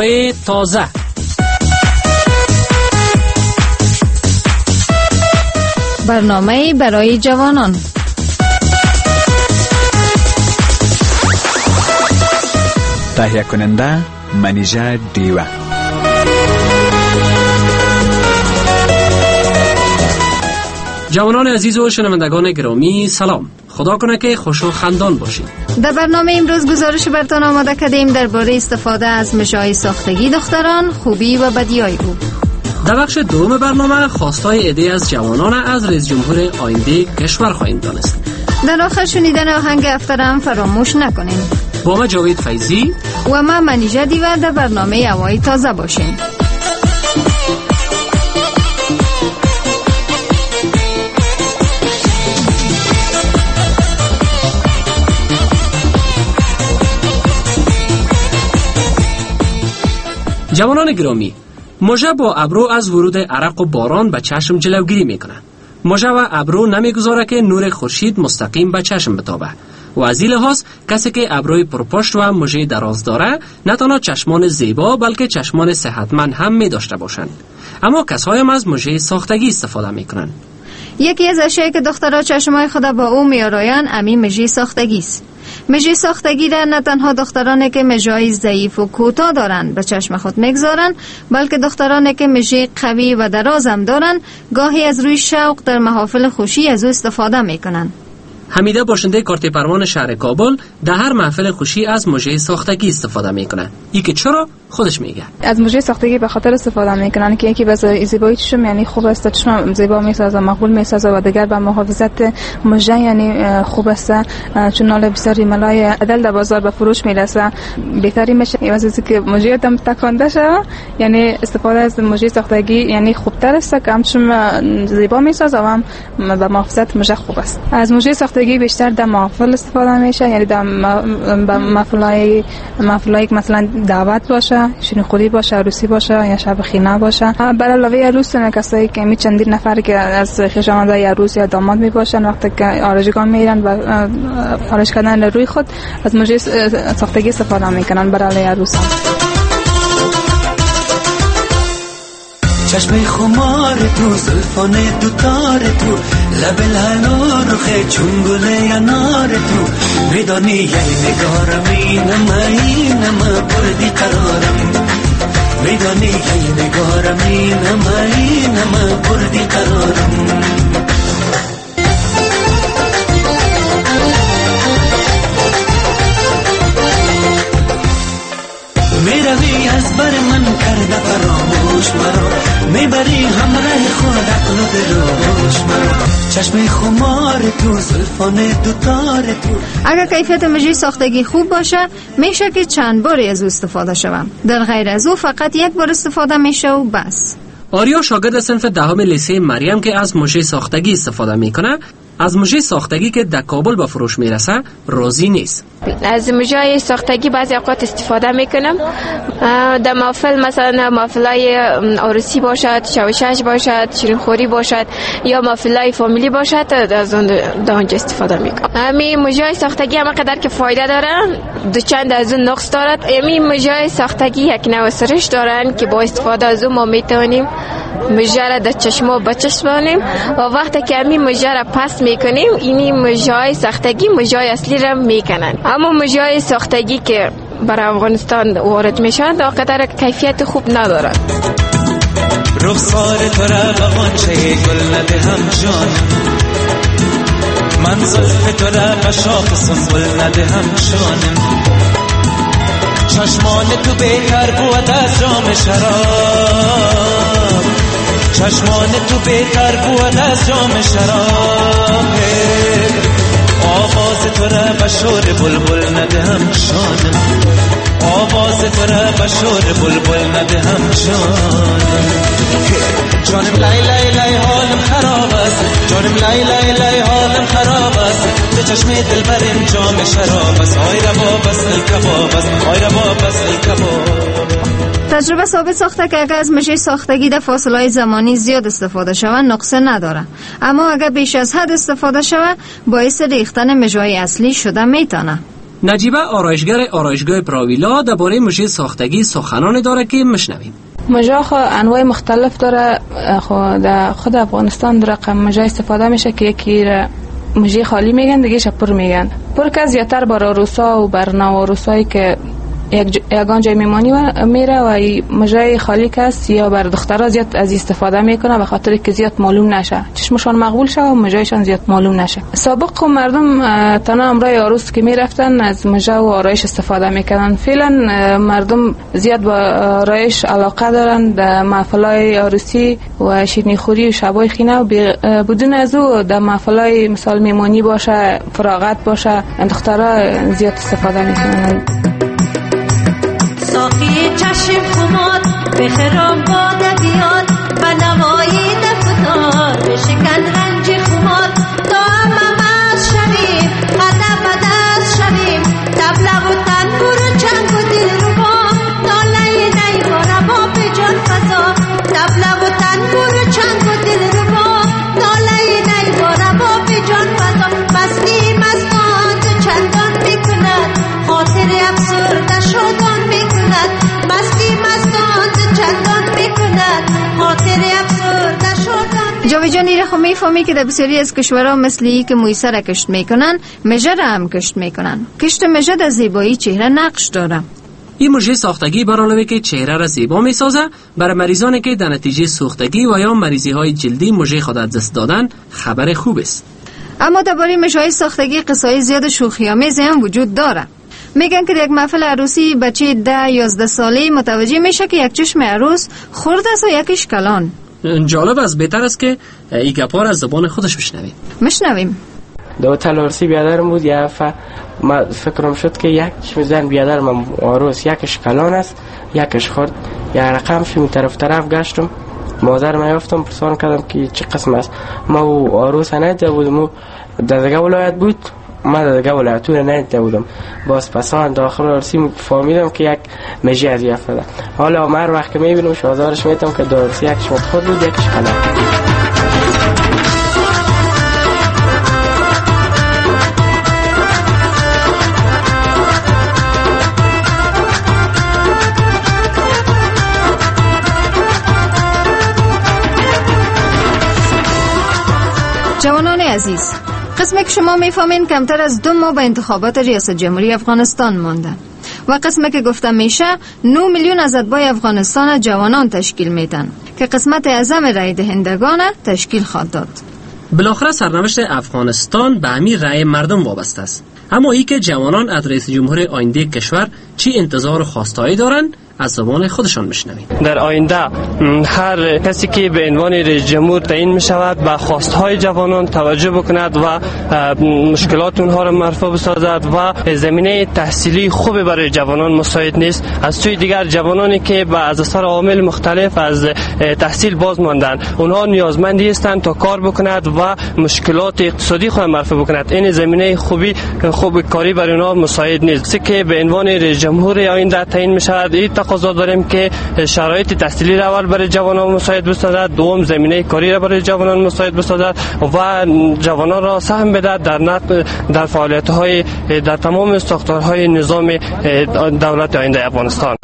مژه‌های تازه. برنامه برای جوانان. تهیه کننده منیژه دیوه. جوانان عزیز و شنوندگان گرامی سلام. خدا کنه که خوش و خندان باشید. در برنامه امروز گزارش براتان آماده کردیم درباره استفاده از مژه‌های ساختگی دختران، خوبی و بدیهای او. در بخش دوم برنامه خواستای عده از جوانان از رئیس جمهور آینده کشور خواهیم دانست. در آخر شنیدن آهنگ افترم فراموش نکنیم. با من جاوید فیضی و من منیژه دیوه در برنامه هوای تازه باشیم. جوانان گرامی، مژه با ابرو از ورود عرق و باران به چشم جلوگیری میکنه. مژه و ابرو نمیگذاره که نور خورشید مستقیم به چشم بتابه و از این لحاظ کسی که ابروی پرپشت و مژه دراز داره نه تنها چشمان زیبا بلکه چشمان صحتمند هم می داشته باشند. اما کسایی هم از مژه ساختگی استفاده میکنن. یکی از اشیایی که دخترها چشمای خود با او میآرایند همین مژه ساختگی است. مژه ساختگی را نه تنها دخترانی که مژه‌های ضعیف و کوتاه دارند به چشم خود میگذارند، بلکه دخترانی که مژه قوی و دراز هم دارند گاهی از روی شوق در محافل خوشی از او استفاده میکنند. حمیده باشنده کارت پروان شهر کابل در هر محفل خوشی از مژه ساختگی استفاده میکنه. این که چرا خودش میگه. از مژه ساختگی به خاطر استفاده میکنن که یکی به زیبایی چشم یعنی خوب است، چشم زیبا میسازه، مقبول میسازه و دیگر به محافظت مژه یعنی خوب است، چون نال بسیاری ملای عدل در بازار به فروش میرسه. بهتری میشه واسه که مژه دم تکانده شه، یعنی استفاده از مژه ساختگی یعنی خوبتر است که چشم زیبا میسازه و هم به محافظت مژه خوب است. از مژه ساختگی بیشتر در محافل استفاده میشه، یعنی در محفلای که مثلا دعوت باشه، شیرین‌خوری باشه، عروسی باشه یا شب خینه باشه. برای علاوه عروس کسایی که می چندین نفر که از خویشاوندای عروس یا داماد می باشن وقتی که آرایشگاه میرن و آرایش کردن روی خود از مژه ساختگی استفاده میکنن برای عروس. چشم خمار تو، زلفان دوتار تو، لب الحنا رخ چنگله انار تو، میدانی یه نگارم اینم بردی قرارم، میدانی یه نگارم اینم بردی قرارم. میروی از بر من کرده فراموش مرا، میبری همراه خود عقل و دلوش مرا، چشم خمار تو، زلفان دوتار تو. اگر کیفیت مژه ساختگی خوب باشه میشه که چند باری از او استفاده شوم. در غیر از او فقط یک بار استفاده میشه و بس. آریا شاگرد صنف دهم لیسه مریم که از مژه ساختگی استفاده میکنه از مژه ساختگی که در کابل به فروش میرسه راضی نیست. از مژه ساختگی بعضی اوقات استفاده میکنم در محفل، مثلا محفلای عروسی باشد، شوشش باشد، شیرین‌خوری باشد یا محفلای فامیلی باشد، از آنجا استفاده میکنم. همین مژه ساختگی هم قدر که فایده داره دو چند از اون نقص دارد. همین مژه ساختگی یک نوع سرش دارن که با استفاده از اون ما میتونیم مژه را در چشم بچسبانیم و وقتی که همین مژه را پس میکنیم اینی مژه ساختگی مژه اصلی را میکنن. اما مژه ساختگی که برای افغانستان وارد میشن در قدر کیفیت خوب ندارد. رخسار تو را به غنچه گل ندهم جان، من زلف تو را به شاخ سنبل ندهم جانم، چشمان تو بهتر بود از جام شراب، چشمان تو بهتر بود از جام شراب، آواز تو را به شور بلبل ندهم شانم، آواز تو را به شور بلبل ندهم جانم، لای لای لای حالم خراب است، جانم لای لای لای حالم خراب است، به چشم دلبرم جام شراب است، آی ربا بس الکباب است، آی ربا بس الکباب. تجربه ثابت ساخته که اگر از مژه ساختگی در فاصله زمانی زیاد استفاده شود نقصه نداره، اما اگر بیش از حد استفاده شود باعث ریختن مژه‌های اصلی شده میتونه. نجیبه آرایشگر آرایشگاه پراویلا درباره مژه ساختگی سخنان داره که میشنویم. مژه انواع مختلف داره. در خود افغانستان در رقم مژه استفاده میشه که یکی مژه خالی میگن، دیگه پر میگن. پر که زیاتر بر عروسا و بر نوعروسایی که یگان جای میمانی میره و مژه خالی کس یا بر دخترها زیاد از استفاده میکنه به خاطر که زیاد معلوم نشه، چشمشان مقبول شه و مژهشان زیاد معلوم نشه. سابق مردم تنها امرای عروس که میرفتن از مژه و آرایش استفاده میکنن. فعلا مردم زیاد با آرایش علاقه دارن. در محفلای عروسی و شیرینی خوری و شبای خینه و بدون از او در محفلای مثال میمانی باشه، فراغت باشه، دخترها زیاد استفاده میکنن. ساقی چشم خمار به خرام باده بیاد و نوایی دفتار به شکن رنج خمار تا هممز شویم قدم بدست شویم تبلغ و تنبور و چنگ و دل رو با ناله نی و رباب جان فضا تبلغ و تنبور و چنگ و دل رو با ناله نی و رباب جان فضا مستی مستان تو چندان میکند خاطر افسرده شدان مستی مستان چندان میکند خاطر افسرده شدن. جاوی جان ایره خو میفهمی که در بسیاری از کشورها مثل ای که مویسه را کشت میکنن، مژه را هم کشت میکنن. کشت مژه در زیبایی چهره نقش داره. این مژه ساختگی بر علاوه که چهره را زیبا میسازه، برای مریضانی که در نتیجه سوختگی و یا مریضی های جلدی مژه خود از دست دادن خبر خوب است. اما درباره مژه ساختگی قصه‌های زیاد شوخی‌آمیز هم وجود داره. میگن که در یک محفل عروسی بچه 10-11 ساله متوجه میشه که یک چشم عروس خرد است و یکیش کلان. جالب است، بهتر است که این گپار از زبان خودش بشنویم. دو تلارسی بیادرم بود. یه ما فکرم شد که یک چشم زن بیادرم عروس یکیش کلان است یکیش خرد. یه رقم شیم طرف گشتم، مادر ما یافتم، پرسان کردم که چه قسم است. ما و عروس ندیده بودم، در دیگه ولایت بود، ما در دیگه ولایتون ندیده بودم. باز پسان داخل عروسی فهمیدم که یک مژه از یافته. حالا هر وقت که میبینم شازارش میتم که در عروسی یکیش خرد بود یکیش کلان. جوانان عزیز، قسمی که شما میفهمین کمتر از 2 ماه به انتخابات ریاست جمهوری افغانستان مانده و قسمی که گفتم میشه 9 میلیون از اتباع افغانستان جوانان تشکیل میدن که قسمت اعظم رای دهندگان تشکیل خواهد داد. بالاخره سرنوشت افغانستان به همین رای مردم وابسته است. اما ای که جوانان از رئیس جمهور آینده کشور چی انتظار و خواستایی دارند از زبان خودشان بشنویم. در آینده هر کسی که به عنوان رئیس جمهور تعیین می شود به خواستهای جوانان توجه بکند و مشکلات اونها را مرفوع بسازد و زمینه تحصیلی خوب برای جوانان مساعد نیست. از سوی دیگر جوانانی که از اثر عوامل مختلف از تحصیل باز ماندند اونها نیازمندی هستند تا کار بکند و مشکلات اقتصادی خود مرفوع بکند. این زمینه خوب کاری برای اونها مساعد نیست. کسی که به عنوان رئیس جمهور آینده تعیین می شود تقاضا داریم که شرایط تحصیلی را اول برای جوانان مساعد بسازد، دوم زمینه کاری را برای جوانان مساعد بسازد و جوانان را سهم بدهد در فعالیت‌های در تمام ساختارهای نظام دولت آینده افغانستان.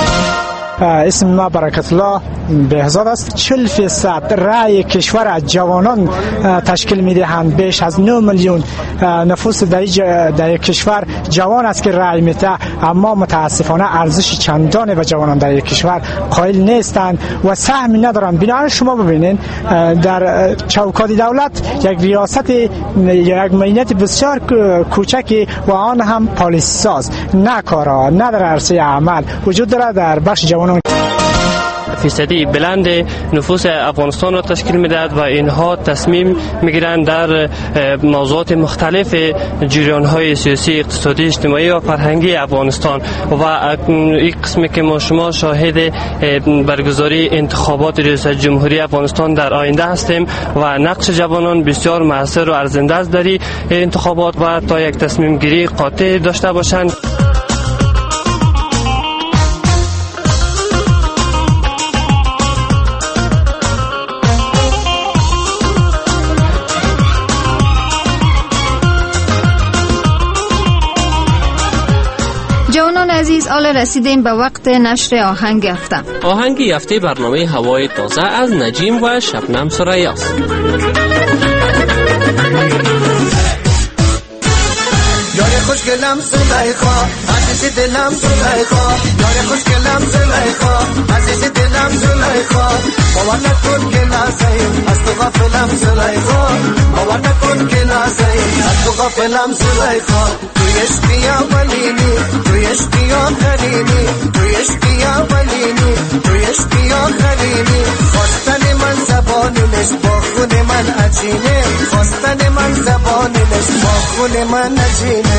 اسم ما برکت الله بهزاد است. 40% رای کشور از جوانان تشکیل میدهند. بیش از 9 میلیون نفوس در کشور جوان است که رای میده، اما متاسفانه ارزش چندانی به جوانان در کشور قائل نیستند و سهمی ندارند. بنابراین شما ببینید در چوکات دولت یک ریاست یک معینت بسیار کوچکی و آن هم پالیسی ساز نه کارا نه در عرصه عمل وجود دارد در بخش جوانان. فیصدی بلند نفوس افغانستان را تشکیل میدهد و اینها تصمیم میگیرند در موضوعات مختلف جریان‌های سیاسی، اقتصادی، اجتماعی و فرهنگی افغانستان و این قسمی که ما شما شاهد برگزاری انتخابات ریاست جمهوری افغانستان در آینده هستیم و نقش جوانان بسیار مؤثر و ارزنده است در این انتخابات و تا یک تصمیم گیری قاطع داشته باشند. عزیز، حالا رسیدیم به وقت نشر آهنگ هفته. آهنگ هفته برنامه هوای تازه از نجیم و شبنم ثریاست. یار خوشگلم زلیخا، عزیز دلم زلیخا، یار خوشگلم زلیخا، عزیز دلم زلیخا، باور نکن که نازیم از تو غافلم زلیخا، باور نکن که نازیم از تو غافلم زلیخا. توی عشقی اولینی، توی عشقی آخرینی، توی عشقی اولینی، توی عشقی آخرینی. خواستن من زبانی نیست، با خون من عجینه، خواستن من زبانی نیست، با خون من عجینه.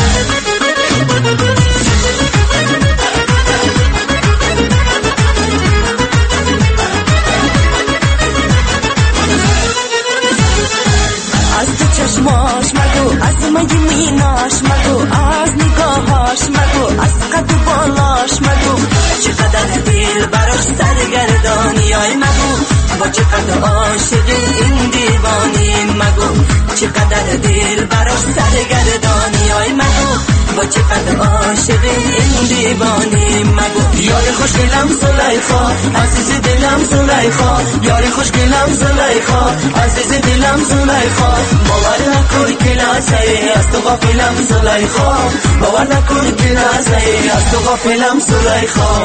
از تو چشماش مگو، از مگی میناش مگو، از نگاهاش مگو، از قد و بالاش مگو، چقدر دل براش سرگردانی ای مگو، با چقدر عاشقی این دیوانی مگو، چقدر دل براش سرگردانی ای مگو، با چقدر عاشقی این دیوانی مگو. یار خوشگلم زلیخا، عزیز دلم زلیخا، یار خوشگلم زلیخا، عزیز دلم زلیخا، باور نکن که نازی از تو غافلم زلیخا، باور نکن که نازی از تو غافلم زلیخا.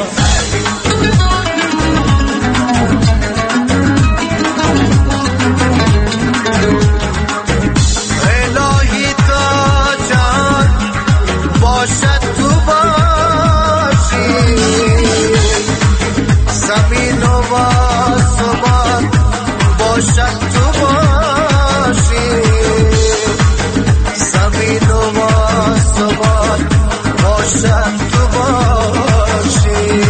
الهی تا جان باشد تو باشی، زمین و آسمان باشد تو باشی، زمین و آسمان باشد تو باشی،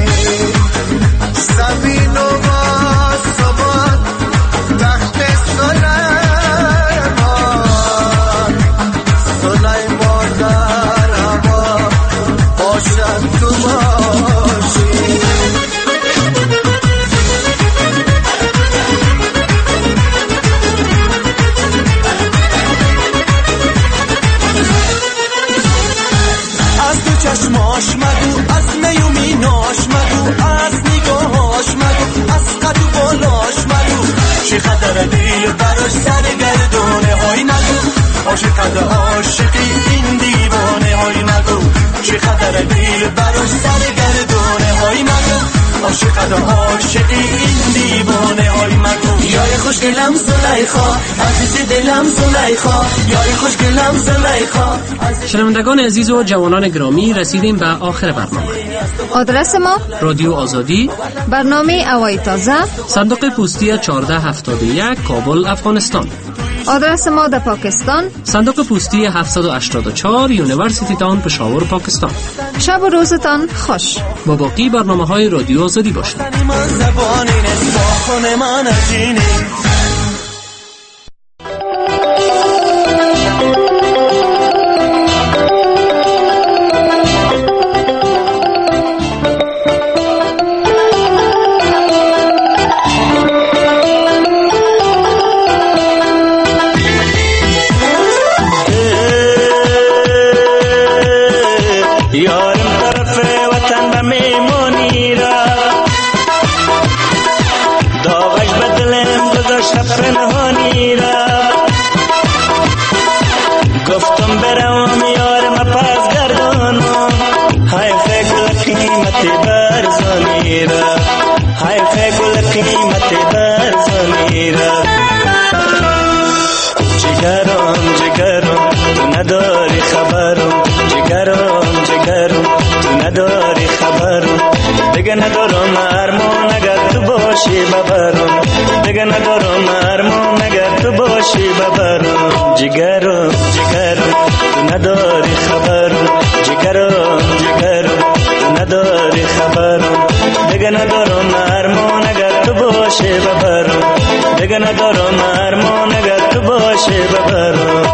زمین و آسمان تحت سلیمان در هوا باشد تو باشی. از تو چشماش مگو، از میومیناش مگو، از نگاهاش مگو، از قد و بالاش مگو، چقدر دل براش سرگردونه های مگو، چقدر عاشقی این دیوانه های مگو، چقدر دل براش سرگردونه های مگو، چقدر عاشقی این دیوانه های مگو. یار خوشگلم زلیخا، عزیز دلم زلیخا، یار خوشگلم زلیخا. شنوندگان عزیز و جوانان گرامی، رسیدیم به آخر برنامه. آدرس ما رادیو آزادی، برنامه هوای تازه، صندوق پستی 1471 کابل، افغانستان. آدرس ما در پاکستان، صندوق پستی 784 یونیورسیتی تاون پشاور، پاکستان. شب و روزتان خوش. با باقی برنامه‌های رادیو آزادی باشید. گفتم برم یار ما پس گردانم، های فکر قیمت برزانی را، های فکر قیمت برزانی را. جگرم تو نداری خبرم، جگرم تو نداری خبرم، دیگه ندارم ارمان اگر تو باشی ببرم، دیگه ندارم ارمان اگر تو باشی ببرم. جگرم تو نداری خبرم، جگرم تو نداری خبرم، دیگه ندارم ارمان اگر تو باشی ببرم، دیگه ندارم ارمان اگر تو باشی ببرم.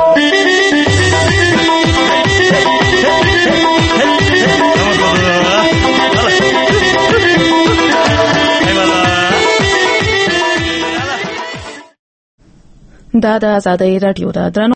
دا د آزادۍ راډیو ده.